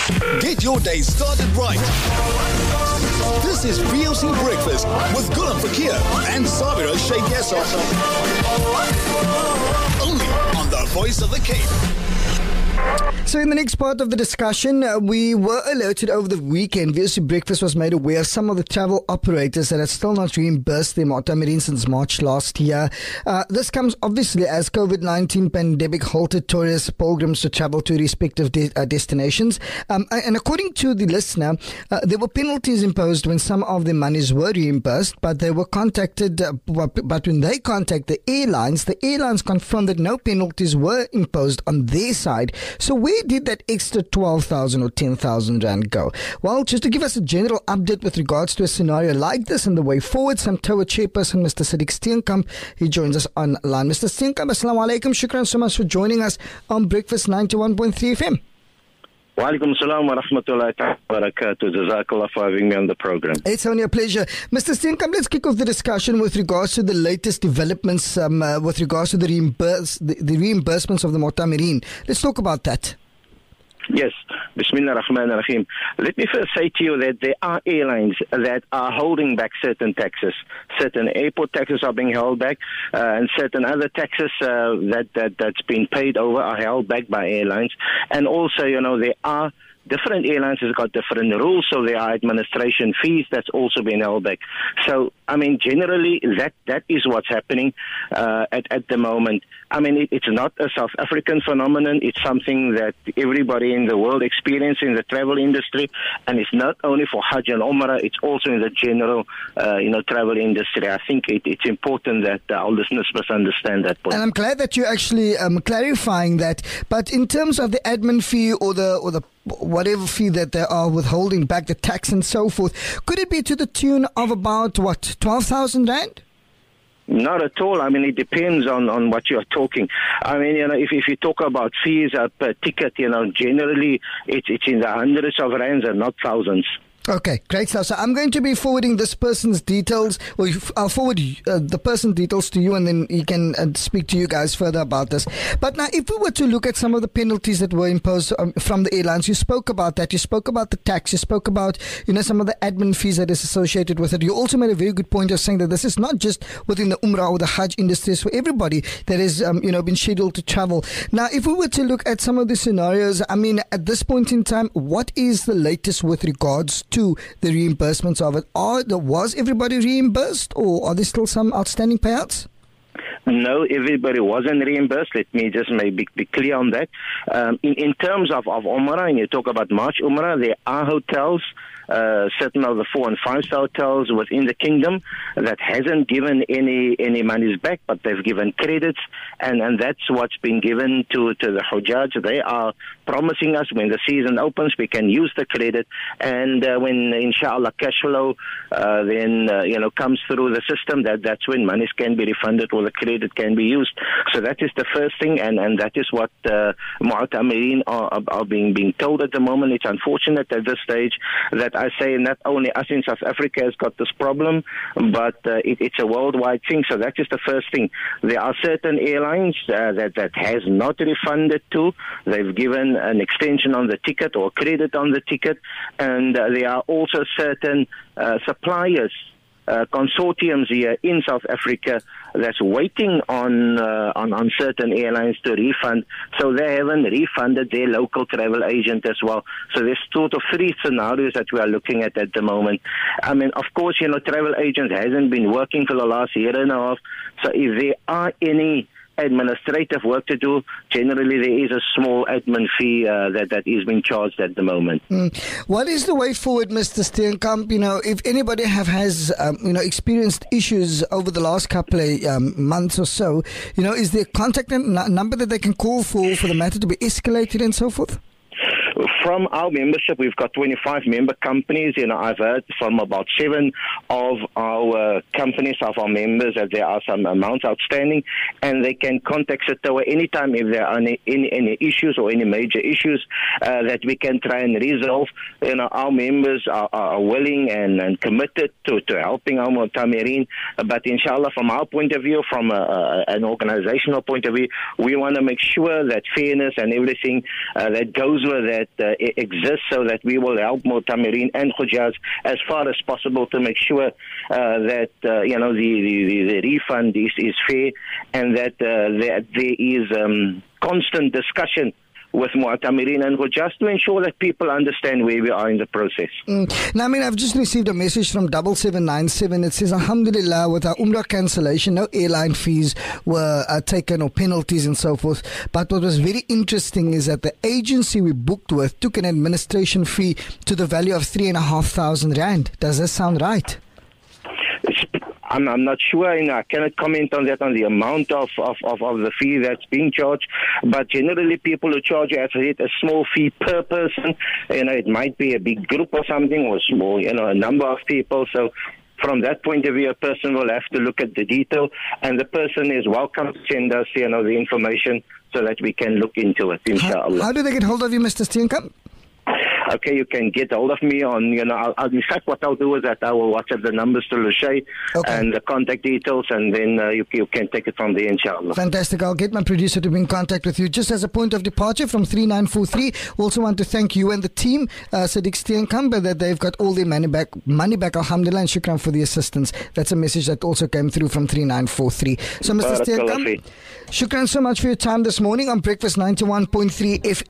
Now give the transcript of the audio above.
Get your day started right. This is VOC Breakfast with Gulam Fakir and Sabira Sheikh Yasser. Only on the Voice of the Cape. So in the next part of the discussion, we were alerted over the weekend. VOC Breakfast was made aware of some of the travel operators that have still not reimbursed their Motamireen since March last year. This comes obviously as COVID-19 pandemic halted tourists, pilgrims to travel to respective destinations. And according to the listener, there were penalties imposed when some of the monies were reimbursed, but they were contacted. But when they contacted the airlines confirmed that no penalties were imposed on their side. So where did that extra 12,000 or 10,000 rand go? Well, just to give us a general update with regards to a scenario like this and the way forward, some TOA chairperson, Mr. Siddiq Steenkamp, he joins us online. Mr. Steenkamp, assalamu alaikum. Shukran so much for joining us on Breakfast 91.3 FM. Wa alaikum salam wa rahmatullahi wa barakatuh. Jazakallah for having me on the program. It's only a pleasure. Mr. Steenkamp, let's kick off the discussion with regards to the latest developments with regards to the reimbursements of the Motamireen. Let's talk about that. Yes. Bismillah ar-Rahman ar-Rahim. Let me first say to you that there are airlines that are holding back certain taxes. Certain airport taxes are being held back, and certain other taxes that's been paid over are held back by airlines. And also, there are different airlines have got different rules, so there are administration fees that's also been held back. So, generally, that is what's happening at the moment. It's not a South African phenomenon. It's something that everybody in the world experiences in the travel industry, and it's not only for Hajj and Umrah, it's also in the general, travel industry. I think it's important that our listeners must understand that point. And I'm glad that you're actually clarifying that. But in terms of the admin fee or the whatever fee that they are withholding back, the tax and so forth, could it be to the tune of about, 12,000 rand? Not at all. It depends on what you're talking. If you talk about fees per ticket, generally it's in the hundreds of rands and not thousands. Okay, great stuff. So I'm going to be forwarding this person's details, or I'll forward the person's details to you, and then he can speak to you guys further about this. But now, if we were to look at some of the penalties that were imposed from the airlines, you spoke about that. You spoke about the tax. You spoke about, some of the admin fees that is associated with it. You also made a very good point of saying that this is not just within the Umrah or the Hajj industries for everybody that is, been scheduled to travel. Now, if we were to look at some of the scenarios, at this point in time, what is the latest with regards to the reimbursements of it? Was everybody reimbursed, or are there still some outstanding payouts? No, everybody wasn't reimbursed. Let me just be clear on that. In terms of Umrah, and you talk about March Umrah, there are hotels, certain of the 4 and 5 star hotels within the kingdom that hasn't given any monies back, but they've given credits, and that's what's been given to the Hujjaj. They are promising us when the season opens, we can use the credit, and when inshallah cash flow comes through the system, that's when monies can be refunded or the credit can be used. So that is the first thing, and that is what Mu'tamireen are being told at the moment. It's unfortunate at this stage that I say not only us in South Africa has got this problem, but it's a worldwide thing. So that is the first thing. There are certain airlines that has not refunded to. They've given an extension on the ticket or credit on the ticket, and there are also certain suppliers, consortiums here in South Africa that's waiting on certain airlines to refund, so they haven't refunded their local travel agent as well. So there's sort of 3 scenarios that we are looking at the moment. Of course, travel agents hasn't been working for the last year and a half, so if there are any administrative work to do, generally there is a small admin fee that is being charged at the moment. What is the way forward, Mr. Steenkamp? If anybody has experienced issues over the last couple of months or so, is there a contact number that they can call for the matter to be escalated and so forth? From our membership, we've got 25 member companies. I've heard from about 7 of our companies, of our members, that there are some amounts outstanding, and they can contact SATOA anytime if there are any issues or any major issues that we can try and resolve. Our members are willing and committed to helping our Motamireen. But inshallah, from our point of view, from an organizational point of view, we want to make sure that fairness and everything that goes with that exists so that we will help Mutamirin and Hujjaj as far as possible to make sure that the refund is fair, and that there is constant discussion with Mu'tamirin and Hujjaj to ensure that people understand where we are in the process. Now, I mean, I've just received a message from 7797. It says, Alhamdulillah, with our Umrah cancellation, no airline fees were taken or penalties and so forth. But what was very interesting is that the agency we booked with took an administration fee to the value of 3,500 rand. Does that sound right? I'm not sure, I cannot comment on that, on the amount of the fee that's being charged, but generally people who charge, as I said, a small fee per person. It might be a big group or something, or small, a number of people. So from that point of view, a person will have to look at the detail, and the person is welcome to send us, the information so that we can look into it, inshallah. How do they get hold of you, Mr. Steenkamp? Okay, you can get hold of me on, in fact, what I'll do is that I will WhatsApp the numbers to Lushay and the contact details, and then you can take it from there, inshallah. Fantastic. I'll get my producer to be in contact with you. Just as a point of departure from 3943, we also want to thank you and the team, Sadiq Steenkamp, that they've got all their money back, alhamdulillah, and shukran for the assistance. That's a message that also came through from 3943. So, Mr. Steenkamp, shukran so much for your time this morning on Breakfast 91.3 FM.